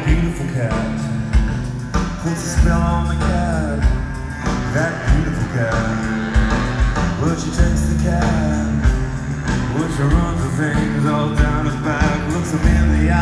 beautiful cat puts a spell on the cat. That beautiful cat.